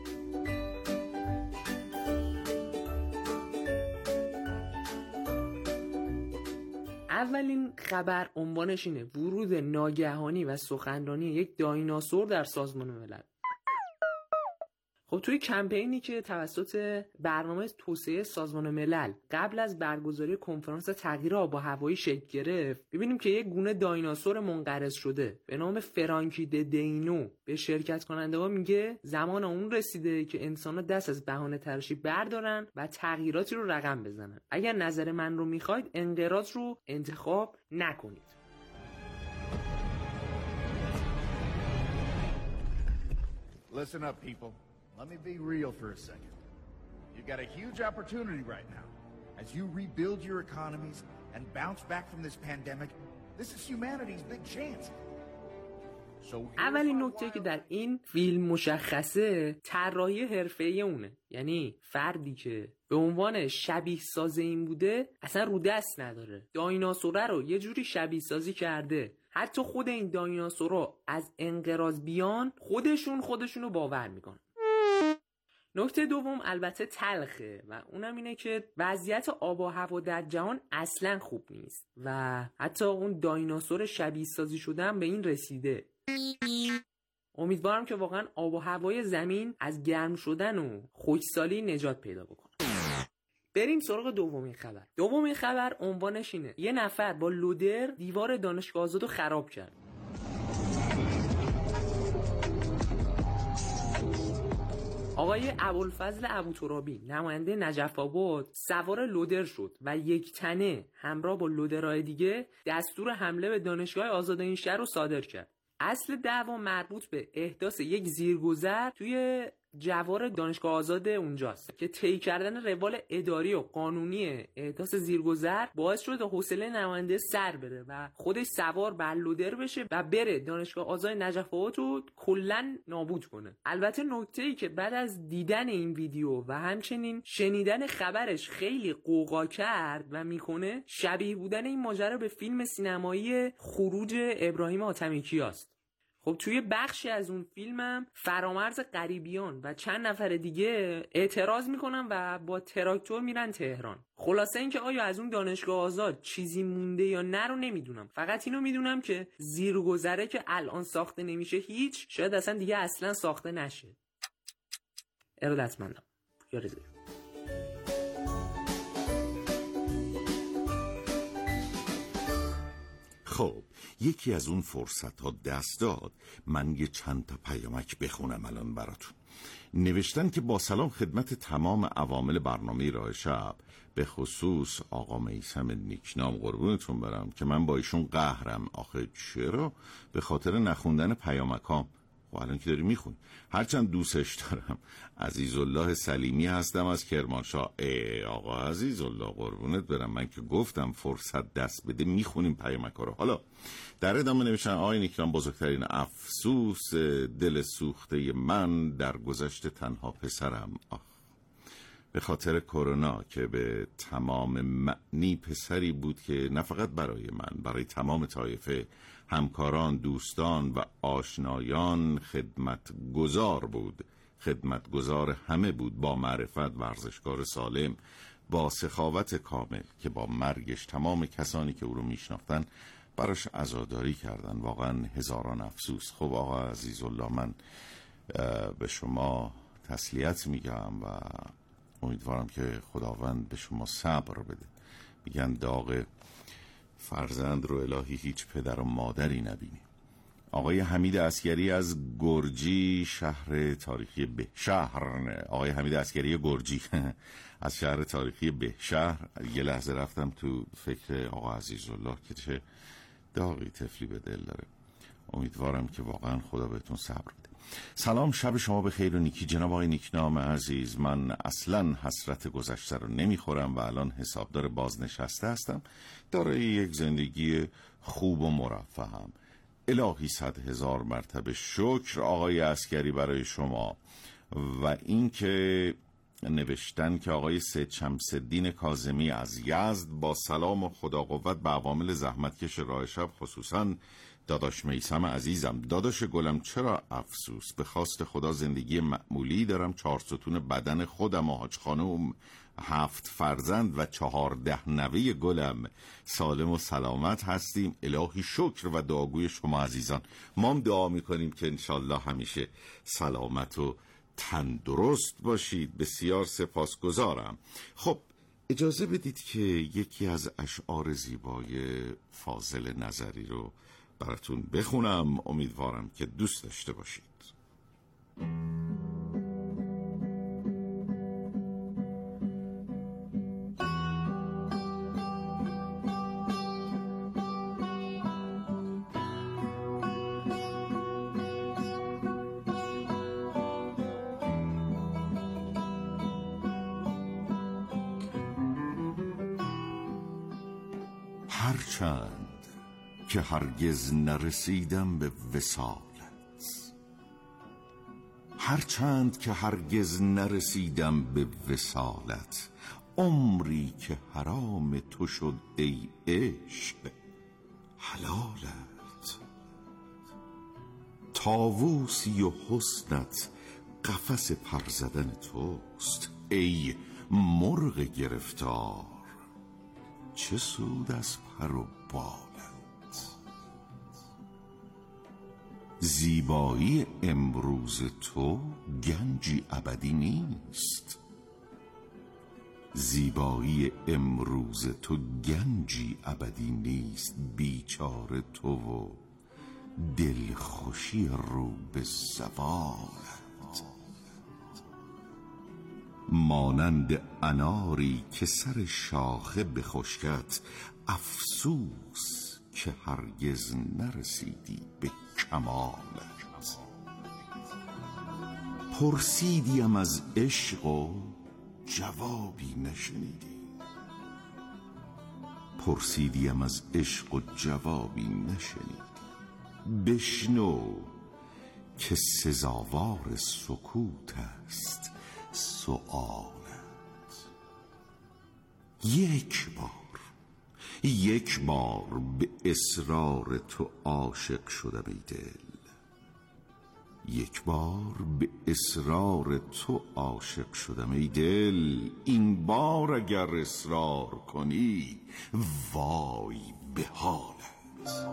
اولین خبر عنوانش اینه: ورود ناگهانی و سخنرانی یک دایناسور در سازمان ملل. خب توی کمپینی که توسط برنامه توسعه سازمان ملل قبل از برگزاری کنفرانس تغییر آب و هوایی شکل گرفت، ببینیم که یک گونه دایناسور منقرض شده به نام فرانکی د دینو به شرکت کننده‌ها میگه زمان اون رسیده که انسان‌ها دست از بهانه تراشی بردارن و تغییراتی رو رقم بزنن. اگر نظر من رو میخواید انقراض رو انتخاب نکنید. Listen up, people. Let me be real for a second. You've got a huge opportunity right now. As you rebuild your economies and bounce back from this pandemic, this is humanity's big chance. اولین نکته که در این فیلم مشخصه طراحی حرفه‌ای اونه، یعنی فردی که به عنوان شبیه ساز این بوده اصلا رو دست نداره، دایناسوره رو یه جوری شبیه سازی کرده حتی خود این دایناسورا از انقراض بیان خودشون خودشون رو باور میکنن. نکته دوم البته تلخه و اونم اینه که وضعیت آب و هوا در جهان اصلا خوب نیست و حتی اون دایناسور شبیه سازی شدن به این رسیده. امیدوارم که واقعا آب و هوای زمین از گرم شدن و خشکسالی نجات پیدا بکنه. بریم سراغ دومین خبر. دومین خبر عنوانش اینه: یه نفر با لودر دیوار دانشگاه آزاد رو خراب کرد. آقای ابوالفضل ابوترابی نماینده نجف آباد سوار لودر شد و یک تنه همراه با لودرهای دیگه دستور حمله به دانشگاه آزاد این شهر رو صادر کرد. اصل دعوا مربوط به احداث یک زیرگذر توی جوار دانشگاه آزاد اونجاست که طی کردن روال اداری و قانونی احداث زیرگذر باعث شده حوصله نماینده سر بره و خودش سوار بر لودر بشه و بره دانشگاه آزاد نجف آباد رو کلا نابود کنه. البته نکته‌ای که بعد از دیدن این ویدیو و همچنین شنیدن خبرش خیلی قوقا کرد و میکنه شبیه بودن این ماجرا به فیلم سینمایی خروج ابراهیم حاتمی‌کیاست. خب توی بخشی از اون فیلمم فرامرز غریبیان و چند نفر دیگه اعتراض میکنن و با تراکتور میرن تهران. خلاصه اینکه آیا از اون دانشگاه آزاد چیزی مونده یا نه رو نمیدونم، فقط اینو میدونم که زیرگذره که الان ساخته نمیشه هیچ، شاید اصلا دیگه اصلا ساخته نشه. ارادتمندم. پویا رضایی. خب یکی از اون فرصت ها دست داد من یه چند تا پیامک بخونم الان براتون. نوشتن که با سلام خدمت تمام عوامل برنامه راه شب، به خصوص آقا میثم نیکنام، قربونتون برم که من با ایشون قهرم. آخه چرا؟ به خاطر نخوندن پیامکام. خب الان که داری میخونی. هرچند دوستش دارم. عزیزالله سلیمی هستم از کرمانشاه. ای آقا عزیزالله قربونت برم، من که گفتم فرصت دست بده میخونیم پیامک‌ها رو. حالا در ادامه نوشتن آقای نیکلان بزرگترین افسوس دل سوخته من در گذشته تنها پسرم. آخ، به خاطر کرونا که به تمام معنی پسری بود که نه فقط برای من، برای تمام طایفه، همکاران، دوستان و آشنایان خدمتگزار بود. خدمتگزار همه بود، با معرفت، ورزشکار سالم، با سخاوت کامل که با مرگش تمام کسانی که او رو میشناختن براش عزاداری کردن. واقعا هزاران افسوس. خب آقا عزیزالله، من به شما تسلیت میگم و امیدوارم که خداوند به شما صبر بده. میگن داغ فرزند رو الهی هیچ پدر و مادری نبینی. آقای حمید عسگری از گرجی شهر تاریخی بهشهر نه آقای حمید عسگری گرجی از شهر تاریخی بهشهر. یه لحظه رفتم تو فکر آقا عزیزالله که چه داغی طفلی به دل داره. امیدوارم که واقعا خدا بهتون صبر بده. سلام، شب شما به خیر و نیکی جناب آقای نیکنام عزیز. من اصلا حسرت گذشته رو نمیخورم و الان حسابدار بازنشسته هستم، دارای یک زندگی خوب و مرفهم. الهی صد هزار مرتبه شکر آقای عسکری برای شما. و این که نوشتن که آقای سید شمس الدین کاظمی از یزد با سلام و خدا قوت به عوامل زحمتکش راه شب، خصوصا داداش میثم عزیزم. داداش گلم چرا افسوس؟ به خواست خدا زندگی معمولی دارم، چهار ستون بدن خودم و حاج خانوم، هفت فرزند و چهارده نوه گلم سالم و سلامت هستیم. الهی شکر و دعاگوی شما عزیزان. ما هم دعا میکنیم که انشالله همیشه سلامت و تندرست باشید. بسیار سپاسگزارم. خب اجازه بدید که یکی از اشعار زیبای فاضل نظری رو براتون بخونم. امیدوارم که دوست داشته باشید. هرچند که هرگز نرسیدم به وصالت، هرچند که هرگز نرسیدم به وصالت، عمری که حرام تو شد ای عشق حلالت. طاووسی و حسنت قفس پر زدن توست، ای مرغ گرفتار چه سود از پر و بالت. زیبایی امروز تو گنجی ابدی نیست، زیبایی امروز تو گنجی ابدی نیست. بیچاره تو و دلخوشی رو به زوالت. مانند اناری که سر شاخه بخشکد، افسوس که هرگز نرسیدی به کمالت. پرسیدیم از عشق و جوابی نشنیدی، پرسیدیم از عشق و جوابی نشنیدی. بشنو که سزاوار سکوت است سؤالت. یک بار یک بار به اصرار تو عاشق شدم ای دل، یک بار به اصرار تو عاشق شدم ای دل. این بار اگر اصرار کنی وای به حالت.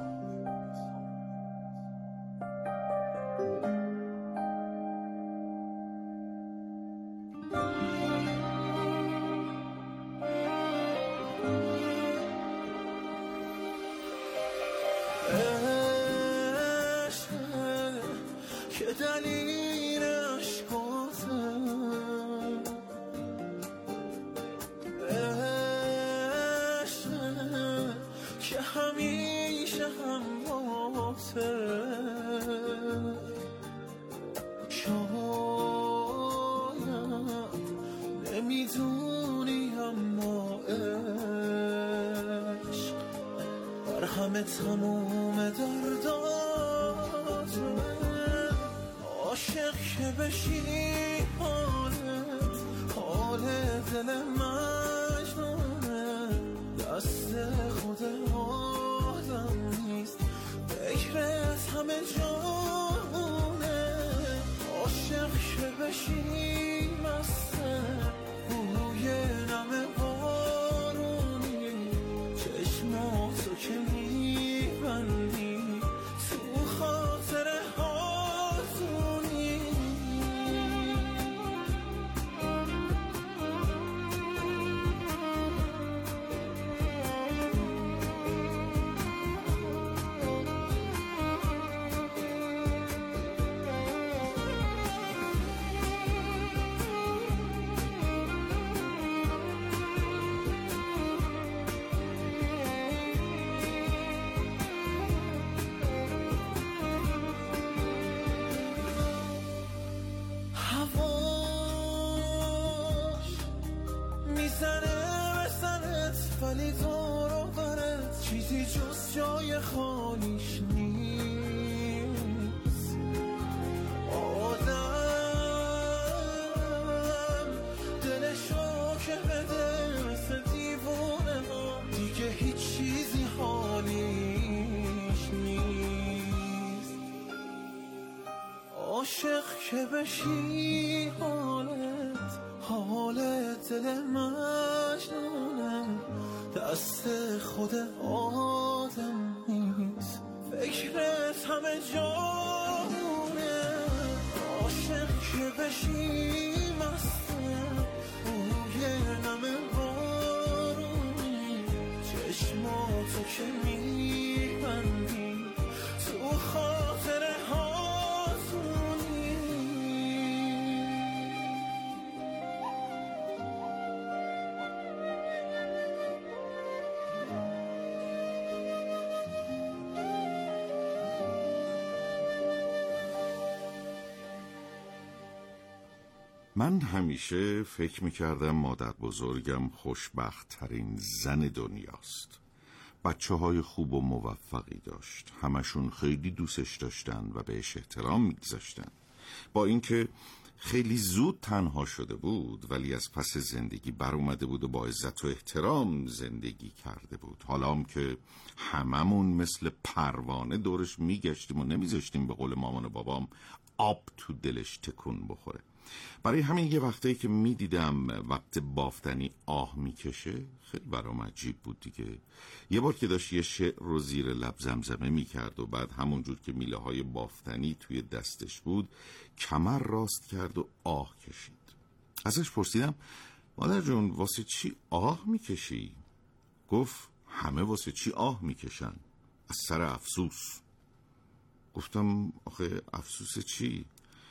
که دلیلش گفتم، عشق که همیشه همراته، شاید نمیدونی اما عشق بر همه تموم دردات عاشق که بشی حالت حال دل مجنونه دست خود آدم نیست فکرت همه جانونه عاشق که بشی مسته بوی نم بارونی چشماتو که میبندی تو خاطر هاتونی ولی دور و برت چیزی جز جای خالیش نیست آدم دلشو که بده مثل دیوونه دیگه هیچ چیزی حالیش نیست عاشق که بشی حالت حالت دل مجنونه دست خود آدم نیست فکرت همه جانونه عاشق که بشی مسته بوی نم بارونی چشماتو که میبندی تو خاطر هاتونی من همیشه فکر میکردم مادر بزرگم خوشبخت ترین زن دنیاست. بچه های خوب و موفقی داشت، همشون خیلی دوستش داشتن و بهش احترام میگذاشتن. با اینکه خیلی زود تنها شده بود ولی از پس زندگی بر اومده بود و با عزت و احترام زندگی کرده بود. حالا هم که هممون مثل پروانه دورش میگشتیم و نمیذاشتیم به قول مامان و بابام آب تو دلش تکون بخوره. برای همین یه وقتایی که میدیدم وقت بافتنی آه میکشه خیلی برام عجیب بود دیگه. یه بار که داشت یه شعر رو زیر لب زمزمه میکرد و بعد همونجور که میله های بافتنی توی دستش بود کمر راست کرد و آه کشید. ازش پرسیدم مادر جون واسه چی آه میکشی؟ گفت همه واسه چی آه میکشن؟ از سر افسوس. گفتم آخه افسوس چی؟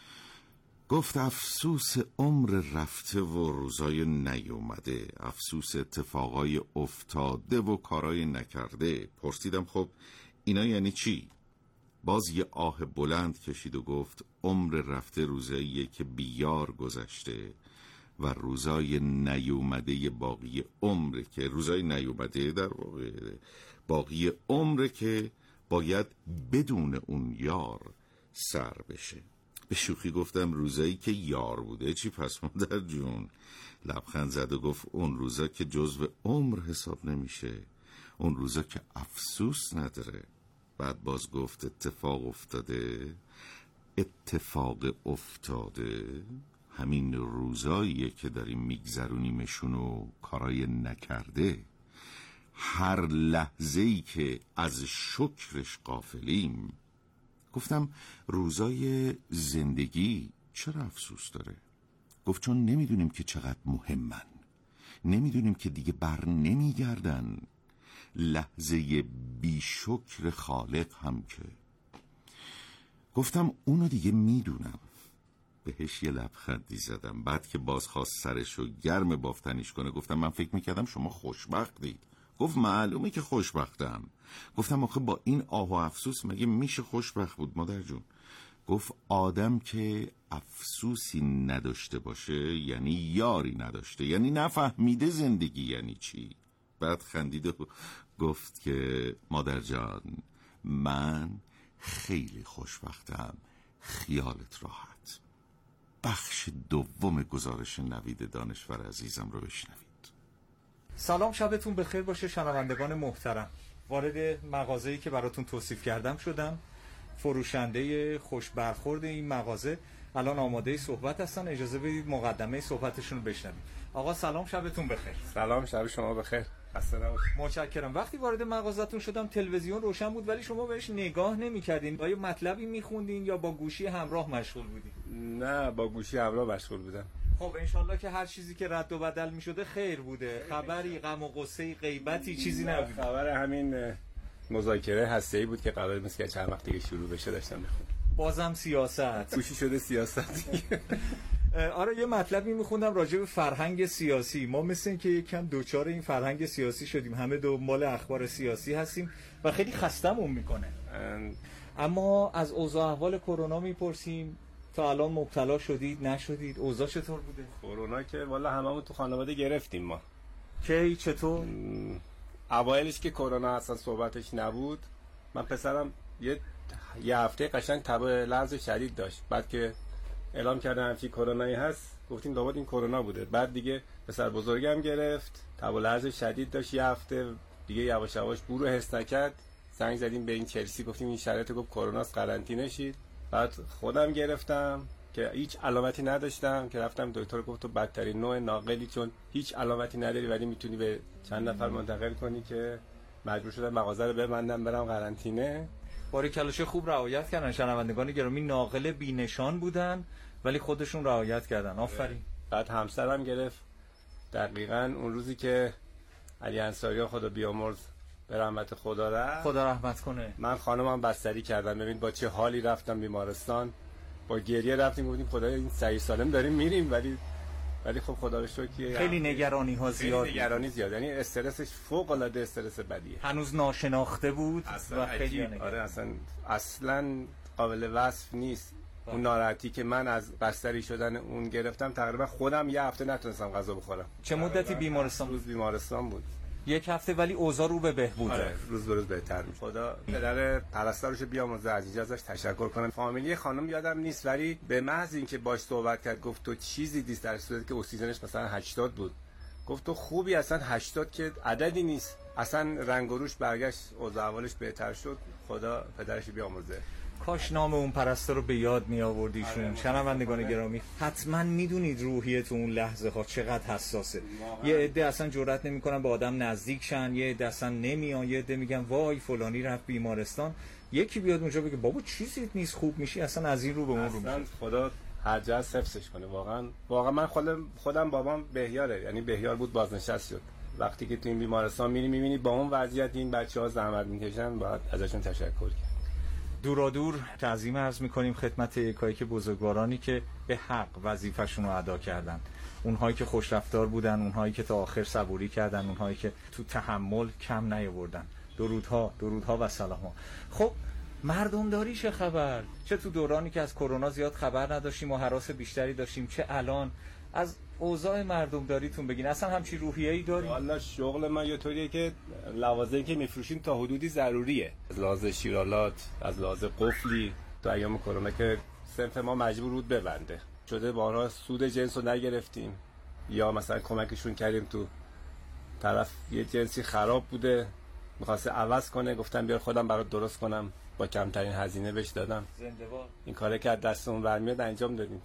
گفت افسوس عمر رفته و روزای نیومده، افسوس اتفاقای افتاده و کارای نکرده. پرسیدم خب اینا یعنی چی؟ باز یه آه بلند کشید و گفت عمر رفته روزاییه که بیار گذشته و روزای نیومده باقی عمره که روزای نیومده در واقع باقی عمره که باید بدون اون یار سر بشه. به شوخی گفتم روزایی که یار بوده چی پس مادر جون؟ لبخند زد و گفت اون روزا که جزو عمر حساب نمیشه، اون روزا که افسوس نداره. بعد باز گفت اتفاق افتاده، اتفاق افتاده همین روزاییه که داریم میگذرونیمشون و کارای نکرده. هر لحظه‌ای که از شکرش غافلیم. گفتم روزای زندگی چرا افسوس داره؟ گفت چون نمیدونیم که چقدر مهمن، نمیدونیم که دیگه بر نمیگردن. لحظه بی شکر خالق هم که. گفتم اونو دیگه میدونم. بهش یه لبخندی زدم. بعد که باز خواست سرشو گرم بافتنیش کنه گفتم من فکر میکردم شما خوشبختید. گفت معلومه که خوشبختم. گفتم آخه با این آه و افسوس مگه میشه خوشبخت بود مادر جون؟ گفت آدم که افسوسی نداشته باشه یعنی یاری نداشته، یعنی نفهمیده زندگی یعنی چی. بعد خندید و گفت که مادر جان من خیلی خوشبختم، خیالت راحت. بخش دوم گزارش نوید دانشور عزیزم رو بشنوید. سلام، شبتون بخیر باشه شنوندگان محترم. وارد مغازه‌ای که براتون توصیف کردم شدم. فروشنده خوش برخورد این مغازه الان آماده صحبت هستن. اجازه بدید مقدمه صحبتشون رو بشنویم. آقا سلام، شبتون بخیر. سلام، شب شما بخیر. خسته نباشید. متشکرم. وقتی وارد مغازه‌تون شدم تلویزیون روشن بود ولی شما بهش نگاه نمی‌کردین. آیا مطلبی می‌خوندین یا با گوشی همراه مشغول بودین؟ نه، با گوشی همراه مشغول بودم. خب انشالله که هر چیزی که رد و بدل می‌شده خیر بوده. خبری، غم و غصه، غیبتی چیزی نبود. خبر همین مذاکره هسته‌ای بود که قرار بود که چند وقت دیگه شروع بشه، داشتم می‌خوندم. بازم سیاست. گوشی شده سیاست. آره یه مطلبی میخوندم راجع به فرهنگ سیاسی. ما مثل این که یکم دوچار این فرهنگ سیاسی شدیم، همه دنبال اخبار سیاسی هستیم و خیلی خستمون میکنه. اما از اوضاع احوال کرونا میپرسیم. تا الان مبتلا شدید نشدید؟ اوضاع چطور بوده؟ کرونا که والا هممون تو خانواده گرفتیم. ما کی چطور؟ اوایلش که کرونا اصلا صحبتش نبود، من پسرم یه یه هفته قشنگ تب لرز شدید داشت. بعد که اعلام کردن همچین کرونایی هست گفتیم لابد این کرونا بوده. بعد دیگه پسر بزرگم گرفت، تب و لرز شدید داشت یه هفته دیگه، یواش یواش بو رو حس نکرد. زنگ زدیم به این چلسی گفتیم این شرایط، گفت کروناست قرنطینه شید. بعد خودم گرفتم که هیچ علامتی نداشتم که رفتم دکتر گفت تو بدترین نوع ناقلی، چون هیچ علامتی نداری ولی میتونی به چند نفر منتقل کنی، که مجبور شدم مغازه رو ببندم برم قرنطینه. باریکلاش خوب رعایت کردن شنوندگان گرامی. ناقل بی نشان بودن ولی خودشون رعایت کردن. آفرین. بعد همسرم گرفت دقیقاً اون روزی که علی انصاری خدا بیامرز به رحمت خدا رفت. خدا رحمت کنه. من خانمم بستری کردم. ببین با چه حالی رفتم بیمارستان، با گریه رفتیم، گفتیم خدایا این صحیح سالم داریم میریم، ولی ولی خب خدا رو شکر خیلی نگرانی ها زیاد، خیلی نگرانی زیاد، یعنی استرسش فوق العاده استرس بدیه. هنوز ناشناخته بود و خیلی آره اصلا اصلا قابل وصف نیست. اون ناراحتی که من از بستری شدن اون گرفتم، تقریبا خودم یه هفته نتونستم غذا بخورم. چه مدتی بیمارستان؟ روز بیمارستان بود. یک هفته ولی اوضاع رو به بهبود. آره روز به روز بهتر میشه. خدا پدر پرستارش بیامرزه، از اینجا ازش تشکر کنم. فامیلی خانم یادم نیست ولی به محض اینکه باش صحبت کرد گفت تو چیزی دیست، در صورتی که اکسیژنش مثلا هشتاد بود، گفت تو خوبی، اصلا هشتاد که عددی نیست. اصلا رنگ و روش برگشت، اوضاع احوالش بهتر شد. خدا پدرش بیامرزه. کاش نام اون پرستار رو به یاد می آوردیشون. شنوندگان گرامی حتما میدونید روحیه تو اون لحظه ها چقدر حساسه. یه عده اصلا جرئت نمیکنن به آدم نزدیک شن، یه عده اصلا نمیان، یه عده میگن وای فلانی رفت بیمارستان. یکی بیاد اونجا بگه بابا چیزی نیست خوب میشی، اصلا از این رو به اون رو میشه. خدا هر جا حفظش کنه. واقعا واقعا من خودم خودم بابام بهیاره، یعنی بهیار بود بازنشست شد. وقتی که تو این بیمارستان میری میبینی با اون وضعیت این بچه‌ها زحمت میکشن، باید ازشون تشکر کرد. دورا دور تعظیم عرض میکنیم خدمت یکایک بزرگوارانی که به حق وظیفه‌شون رو ادا کردن. اونهایی که خوش رفتار بودن، اونهایی که تا آخر صبوری کردن، اونهایی که تو تحمل کم نیاوردن. درودها، درودها و سلام‌ها. خب مردمداری چه خبر؟ چه تو دورانی که از کرونا زیاد خبر نداشتیم و هراس بیشتری داشتیم، چه الان از اوضاع مردمداریتون بگین. اصلا همچین روحیه‌ای دارید؟ والا شغل من یه طوریه که لوازمی که میفروشیم تا حدودی ضروریه. از لحاظ شیرالات، از لحاظ قفلی، تو ایام کرونا که صنف ما مجبور بود ببنده. شده بارها سود جنس رو نگرفتیم یا مثلا کمکشون کردیم تو طرف یه جنسی خراب بوده می‌خواسته عوض کنه، گفتم بیار خودم برات درست کنم، با کمترین هزینه بهش دادم. زنده باد. این کاری که از دستمون برمیاد انجام دادیم.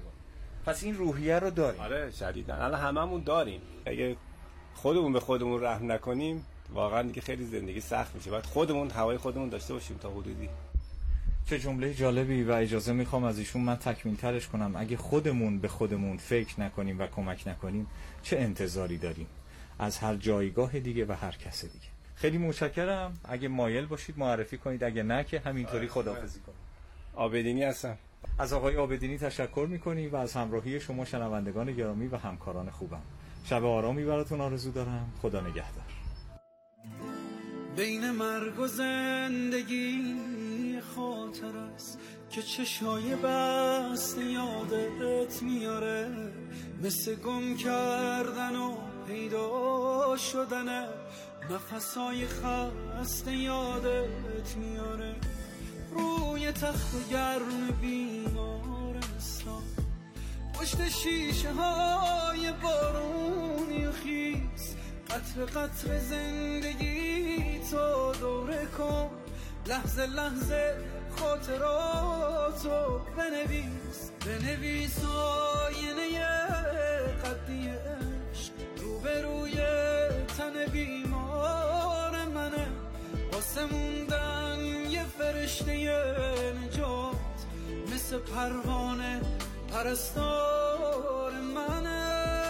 پس این روحیه رو داریم. آره شدیداً. الان هممون داریم. اگه خودمون به خودمون رحم نکنیم واقعا دیگه خیلی زندگی سخت میشه. باید خودمون هوای خودمون داشته باشیم تا حدودی. چه جمله جالبی و اجازه میخوام از ایشون من تکمیل ترش کنم. اگه خودمون به خودمون فکر نکنیم و کمک نکنیم چه انتظاری داریم از هر جایگاه دیگه و هر کس دیگه. خیلی متشکرم. اگه مایل باشید معرفی کنید، اگه نه که همینطوری خداحافظی کنید. عابدینی هستم. از آقای عابدینی تشکر میکنیم و از همراهی شما شنوندگان گرامی و همکاران خوبم. شب آرامی براتون آرزو دارم. خدا نگهدار. بین مرگ و زندگی خاطر است که چشای بسته یادت میاره، مثل گم کردن و پیدا شدنه، نفسای خسته یادت میاره. روی تخت گرم بیمارستان، پشت شیشه های بارونی و خیس، قطر قطر زندگی تو دوره کن، لحظه لحظه خاطراتو بنویس، بنویس آینه قدی عشق روبروی تن بیمار منه، واسه موندن یه فرشته نجات، مثل پروانه پرستار منه.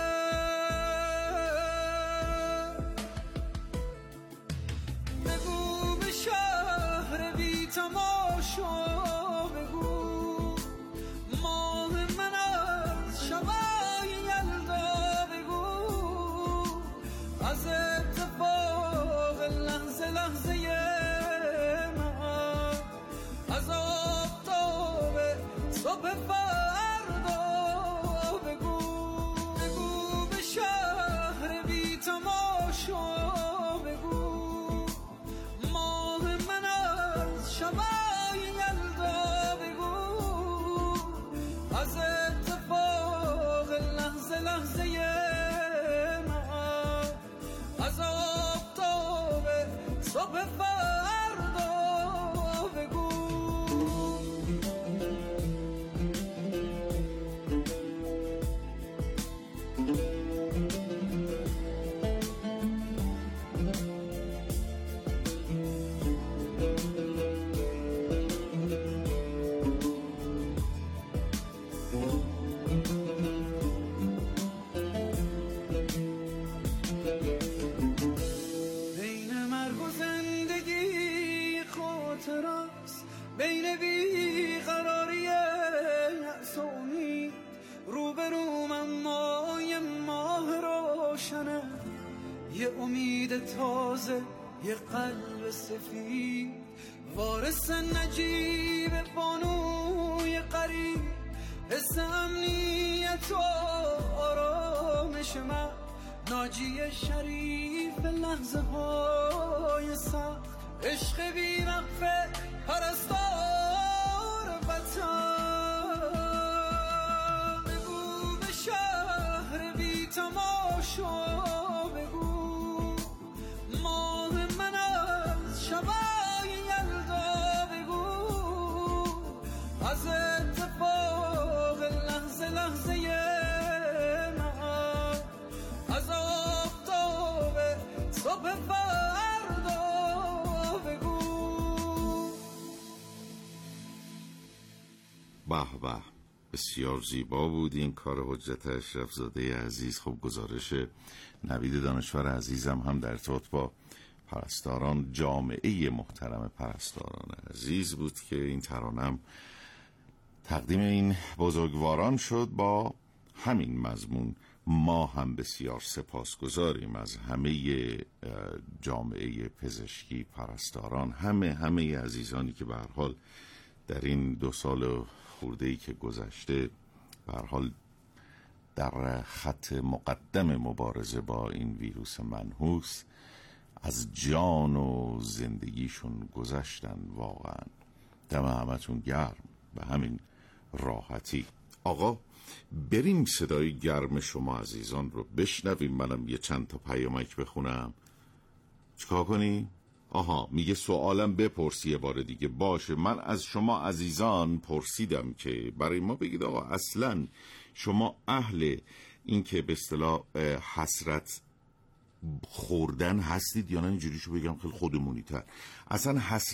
بگو به شهر بی تماشا، بگو ماه من از شبای یلدا، بگو از اتفاق لحظه لحظه من، از آفتاب صبح فردا، بگو بگو به شهر بی تماشا، بگو ماه من از شبای یلدا، بگو از اتفاق لحظه لحظه من، از آفتاب صبح فردا، بگو. بین مرگ و زندگی خاطر است، بین بیقراری یأس و امید، روبرو من مای ماه روشنه، یه امید تازه، یه قلب سفید، وارث نجیب بانوی قریب، حس امنیت و آرامش من، ناجی شریف لحظه های سخت، عشق بی وقفه پرستار وطن. بگو به شهر بی تماشا، بگو ماه من از شبای یلدا، بگو از اتفاق لحظه لحظه من، از آفتاب صبح فردا، بگو. به به، بسیار زیبا بود این کار حجت اشرف زاده عزیز. خب گزارش نوید دانشور عزیزم هم در ارتباط با پرستاران، جامعه محترم پرستاران عزیز بود که این ترانم تقدیم این بزرگواران شد. با همین مضمون ما هم بسیار سپاسگزاریم از همه جامعه پزشکی، پرستاران، همه همه عزیزانی که به هر حال در این دو سال خورده‌ای که گذشته به هر حال در خط مقدم مبارزه با این ویروس منحوس از جان و زندگیشون گذشتن. واقعا دم همتون گرم. به همین راحتی. آقا بریم صدای گرم شما عزیزان رو بشنویم. منم یه چند تا پیامک بخونم. چیکار کنی؟ آها، میگه سوالم بپرسی یه بار دیگه. باشه، من از شما عزیزان پرسیدم که برای ما بگید آقا اصلا شما اهل این که به اصطلاح حسرت خوردن هستید یا نه؟ اینجوریشو بگم خیلی خودمونی تر، اصلا حسرت